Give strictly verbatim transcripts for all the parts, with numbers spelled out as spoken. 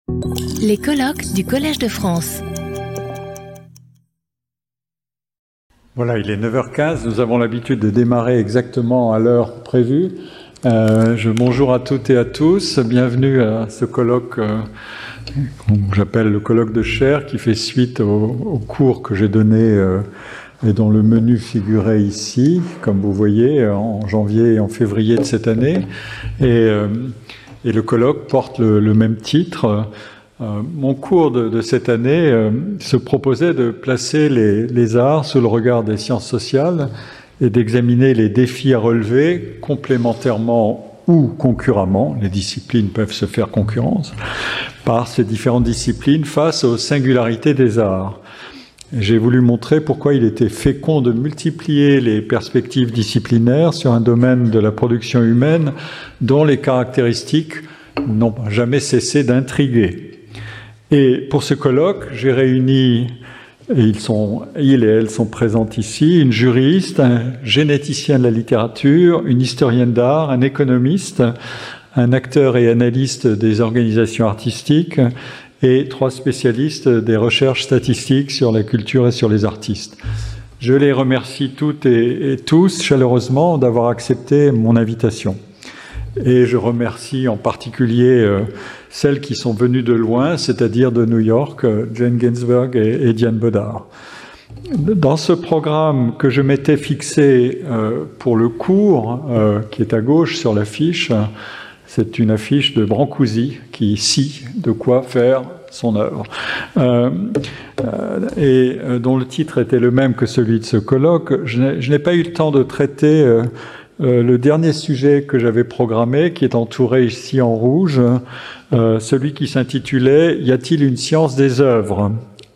Les colloques du Collège de France. Voilà, il est neuf heures quinze, nous avons l'habitude de démarrer exactement à l'heure prévue. Euh, je, bonjour à toutes et à tous, bienvenue à ce colloque euh, que j'appelle le colloque de chair, qui fait suite au, au cours que j'ai donné euh, et dont le menu figurait ici, comme vous voyez, en janvier et en février de cette année. Et, euh, et le colloque porte le, le même titre. Euh, mon cours de, de cette année euh, se proposait de placer les, les arts sous le regard des sciences sociales et d'examiner les défis à relever complémentairement ou concurremment, les disciplines peuvent se faire concurrence, par ces différentes disciplines face aux singularités des arts. J'ai voulu montrer pourquoi il était fécond de multiplier les perspectives disciplinaires sur un domaine de la production humaine dont les caractéristiques n'ont jamais cessé d'intriguer. Et pour ce colloque, j'ai réuni, et ils sont, ils et elles sont présents ici, une juriste, un généticien de la littérature, une historienne d'art, un économiste, un acteur et analyste des organisations artistiques et trois spécialistes des recherches statistiques sur la culture et sur les artistes. Je les remercie toutes et, et tous chaleureusement d'avoir accepté mon invitation. Et je remercie en particulier euh, celles qui sont venues de loin, c'est-à-dire de New York, euh, Jane Ginsberg et, et Diane Bodard. Dans ce programme que je m'étais fixé euh, pour le cours, euh, qui est à gauche sur l'affiche, c'est une affiche de Brancusi qui scie de quoi faire son œuvre, euh, euh, et euh, dont le titre était le même que celui de ce colloque. Je n'ai, je n'ai pas eu le temps de traiter euh, Euh, le dernier sujet que j'avais programmé, qui est entouré ici en rouge, euh, celui qui s'intitulait « Y a-t-il une science des œuvres ?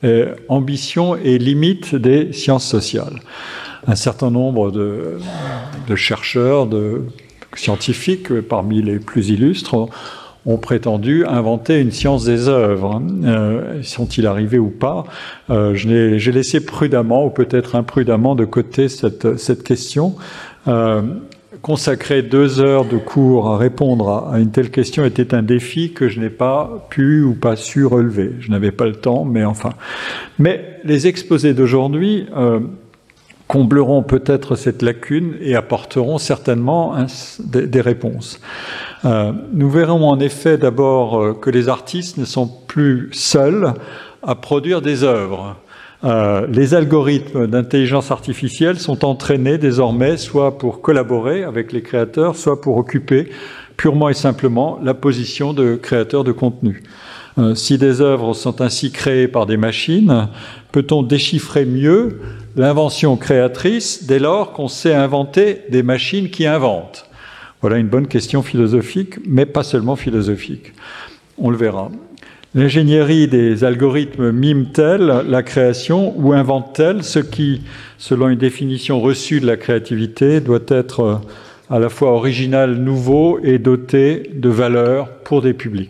Ambition et limites des sciences sociales ». Un certain nombre de, de chercheurs, de scientifiques, parmi les plus illustres, ont prétendu inventer une science des œuvres. Euh, sont-ils arrivés ou pas ? euh, je l'ai, j'ai laissé prudemment, ou peut-être imprudemment, de côté cette, cette question. Euh, consacrer deux heures de cours à répondre à, à une telle question était un défi que je n'ai pas pu ou pas su relever. Je n'avais pas le temps, mais enfin. Mais les exposés d'aujourd'hui euh, combleront peut-être cette lacune et apporteront certainement un, des, des réponses. Euh, nous verrons en effet d'abord euh, que les artistes ne sont plus seuls à produire des œuvres. Euh, les algorithmes d'intelligence artificielle sont entraînés désormais soit pour collaborer avec les créateurs, soit pour occuper purement et simplement la position de créateur de contenu. Euh, si des œuvres sont ainsi créées par des machines, peut-on déchiffrer mieux l'invention créatrice dès lors qu'on sait inventer des machines qui inventent ? Voilà une bonne question philosophique, mais pas seulement philosophique. On le verra. L'ingénierie des algorithmes mime-t-elle la création ou invente-t-elle ce qui, selon une définition reçue de la créativité, doit être à la fois original, nouveau et doté de valeur pour des publics ?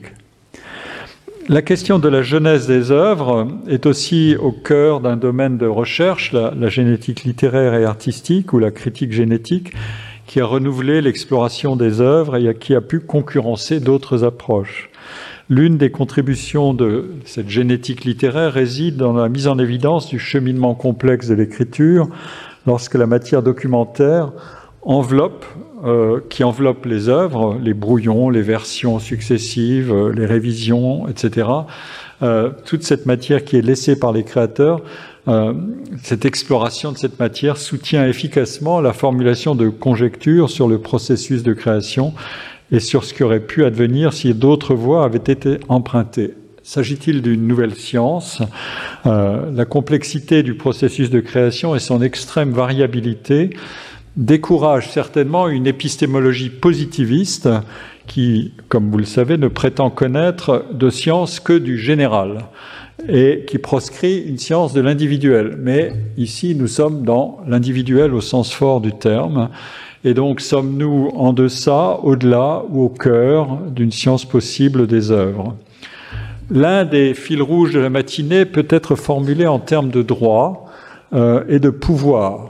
La question de la jeunesse des œuvres est aussi au cœur d'un domaine de recherche, la, la génétique littéraire et artistique ou la critique génétique, qui a renouvelé l'exploration des œuvres et qui a pu concurrencer d'autres approches. L'une des contributions de cette génétique littéraire réside dans la mise en évidence du cheminement complexe de l'écriture lorsque la matière documentaire enveloppe, euh, qui enveloppe les œuvres, les brouillons, les versions successives, les révisions, et cetera, euh, toute cette matière qui est laissée par les créateurs, euh, cette exploration de cette matière soutient efficacement la formulation de conjectures sur le processus de création et sur ce qui aurait pu advenir si d'autres voies avaient été empruntées. S'agit-il d'une nouvelle science ? euh, La complexité du processus de création et son extrême variabilité découragent certainement une épistémologie positiviste qui, comme vous le savez, ne prétend connaître de science que du général et qui proscrit une science de l'individuel. Mais ici, nous sommes dans l'individuel au sens fort du terme. Et donc, sommes-nous en deçà, au-delà ou au cœur d'une science possible des œuvres ? L'un des fils rouges de la matinée peut être formulé en termes de droit euh, et de pouvoir.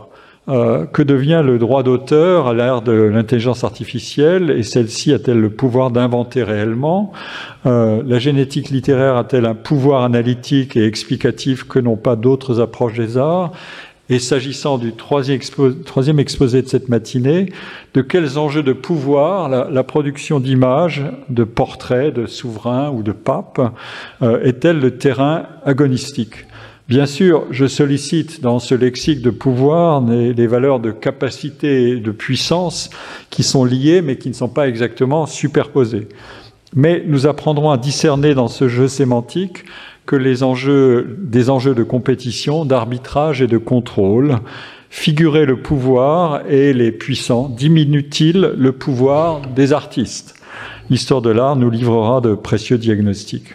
Euh, que devient le droit d'auteur à l'ère de l'intelligence artificielle, et celle-ci a-t-elle le pouvoir d'inventer réellement? euh, La génétique littéraire a-t-elle un pouvoir analytique et explicatif que n'ont pas d'autres approches des arts? Et s'agissant du troisième, expo troisième exposé de cette matinée, de quels enjeux de pouvoir la, la production d'images, de portraits, de souverains ou de papes euh, est-elle le terrain agonistique? Bien sûr, je sollicite dans ce lexique de pouvoir les, les valeurs de capacité et de puissance qui sont liées mais qui ne sont pas exactement superposées. Mais nous apprendrons à discerner dans ce jeu sémantique que les enjeux, des enjeux de compétition, d'arbitrage et de contrôle, figurer le pouvoir et les puissants, diminuent-ils le pouvoir des artistes? L'histoire de l'art nous livrera de précieux diagnostics.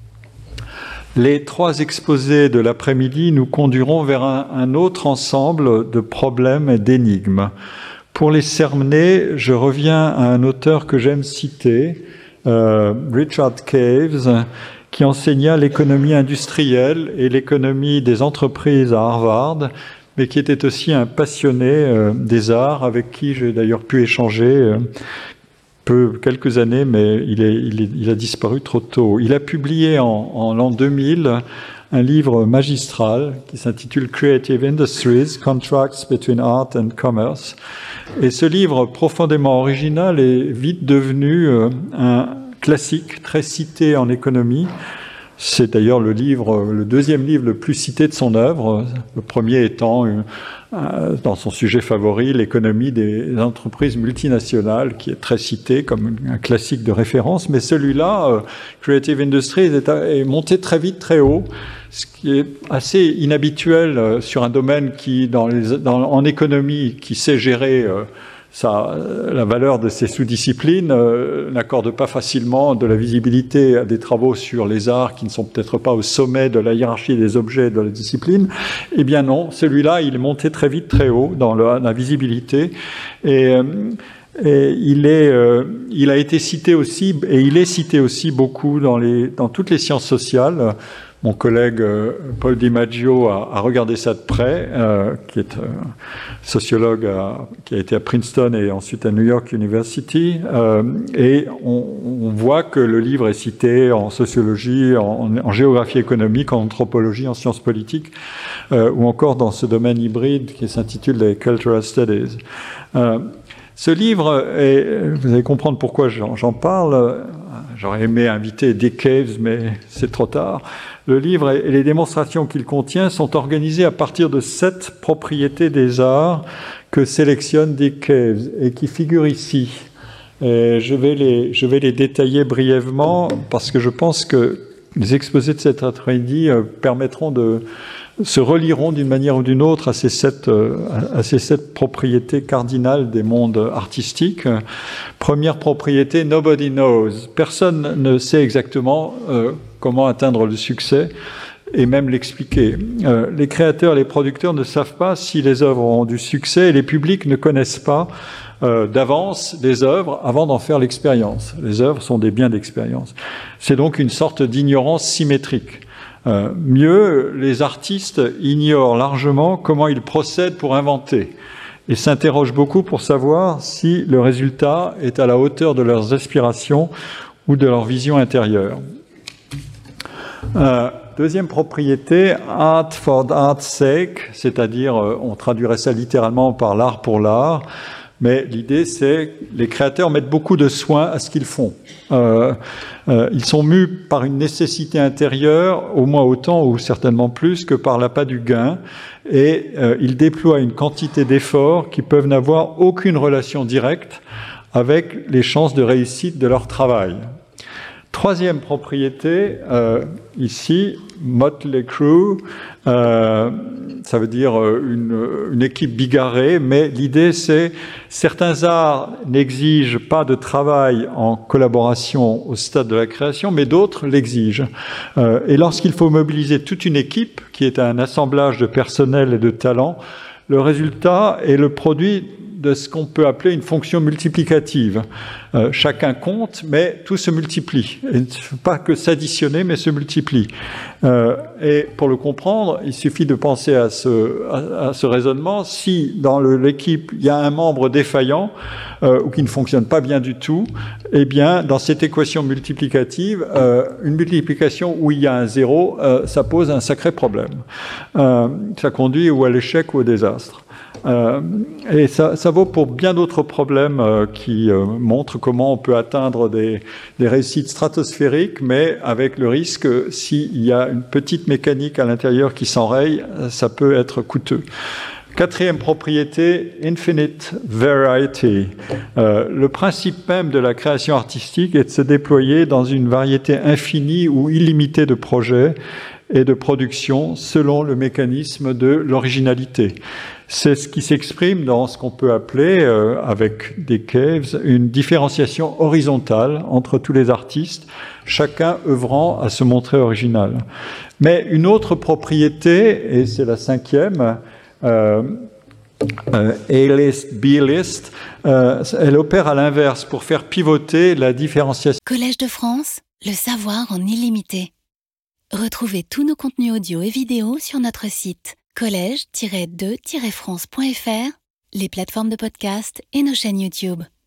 Les trois exposés de l'après-midi nous conduiront vers un, un autre ensemble de problèmes et d'énigmes. Pour les cerner, je reviens à un auteur que j'aime citer, euh, Richard Caves, qui enseigna l'économie industrielle et l'économie des entreprises à Harvard, mais qui était aussi un passionné euh, des arts, avec qui j'ai d'ailleurs pu échanger euh, peu, quelques années, mais il, est, il, est, il a disparu trop tôt. Il a publié en, en l'an deux mille un livre magistral qui s'intitule Creative Industries, Contracts Between Art and Commerce. Et ce livre profondément original est vite devenu euh, un classique très cité en économie. C'est d'ailleurs le livre, le deuxième livre le plus cité de son œuvre, le premier étant, euh, dans son sujet favori, l'économie des entreprises multinationales, qui est très cité comme un classique de référence. Mais celui-là, euh, Creative Industries, est, est monté très vite, très haut, ce qui est assez inhabituel euh, sur un domaine qui, dans les, dans, en économie, qui sait gérer euh, Ça, la valeur de ces sous-disciplines euh, n'accorde pas facilement de la visibilité à des travaux sur les arts qui ne sont peut-être pas au sommet de la hiérarchie des objets de la discipline. Eh bien non, celui-là, il est monté très vite, très haut dans la, la visibilité. Et, euh, et il, est, euh, il a été cité aussi, et il est cité aussi beaucoup dans, les, dans toutes les sciences sociales. Mon collègue euh, Paul DiMaggio a, a regardé ça de près, euh, qui est euh, sociologue à, qui a été à Princeton et ensuite à New York University, euh, et on, on voit que le livre est cité en sociologie, en, en géographie économique, en anthropologie, en sciences politiques, euh, ou encore dans ce domaine hybride qui s'intitule les Cultural Studies. Euh, ce livre, est, vous allez comprendre pourquoi j'en, j'en parle. J'aurais aimé inviter Dick Caves, mais c'est trop tard. Le livre et les démonstrations qu'il contient sont organisées à partir de sept propriétés des arts que sélectionne Dick Caves et qui figurent ici. Et je vais les, je vais les détailler brièvement parce que je pense que les exposés de cet après-midi permettront de se relieront d'une manière ou d'une autre à ces sept, à ces sept propriétés cardinales des mondes artistiques. Première propriété, nobody knows. Personne ne sait exactement euh, comment atteindre le succès et même l'expliquer. Euh, les créateurs et les producteurs ne savent pas si les œuvres ont du succès et les publics ne connaissent pas euh, d'avance les œuvres avant d'en faire l'expérience. Les œuvres sont des biens d'expérience. C'est donc une sorte d'ignorance symétrique. Euh, mieux, les artistes ignorent largement comment ils procèdent pour inventer et s'interrogent beaucoup pour savoir si le résultat est à la hauteur de leurs aspirations ou de leur vision intérieure. Euh, deuxième propriété, art for art's sake, c'est-à-dire, euh, on traduirait ça littéralement par l'art pour l'art, mais l'idée c'est que les créateurs mettent beaucoup de soin à ce qu'ils font. Euh, euh, ils sont mus par une nécessité intérieure, au moins autant ou certainement plus que par l'appât du gain, et euh, ils déploient une quantité d'efforts qui peuvent n'avoir aucune relation directe avec les chances de réussite de leur travail. Troisième propriété, euh, ici, Motley Crue, euh, ça veut dire une, une équipe bigarrée, mais l'idée c'est certains arts n'exigent pas de travail en collaboration au stade de la création, mais d'autres l'exigent. Euh, et lorsqu'il faut mobiliser toute une équipe, qui est un assemblage de personnel et de talents, le résultat est le produit de ce qu'on peut appeler une fonction multiplicative. Euh, chacun compte, mais tout se multiplie. Et pas que s'additionner, mais se multiplie. Euh, et pour le comprendre, il suffit de penser à ce, à, à ce raisonnement. Si dans le, l'équipe, il y a un membre défaillant euh, ou qui ne fonctionne pas bien du tout, eh bien, dans cette équation multiplicative, euh, une multiplication où il y a un zéro, euh, ça pose un sacré problème. Euh, ça conduit ou à l'échec ou au désastre. Euh, et ça, ça vaut pour bien d'autres problèmes euh, qui euh, montrent comment on peut atteindre des, des réussites stratosphériques, mais avec le risque, s'il y a une petite mécanique à l'intérieur qui s'enraye, ça peut être coûteux. Quatrième propriété, infinite variety. Euh, le principe même de la création artistique est de se déployer dans une variété infinie ou illimitée de projets et de production selon le mécanisme de l'originalité. C'est ce qui s'exprime dans ce qu'on peut appeler, euh, avec des caves, une différenciation horizontale entre tous les artistes, chacun œuvrant à se montrer original. Mais une autre propriété, et c'est la cinquième, euh, euh, A-list, B-list, euh, elle opère à l'inverse pour faire pivoter la différenciation. Collège de France, le savoir en illimité. Retrouvez tous nos contenus audio et vidéo sur notre site collège tiret de tiret france point f r, les plateformes de podcast et nos chaînes YouTube.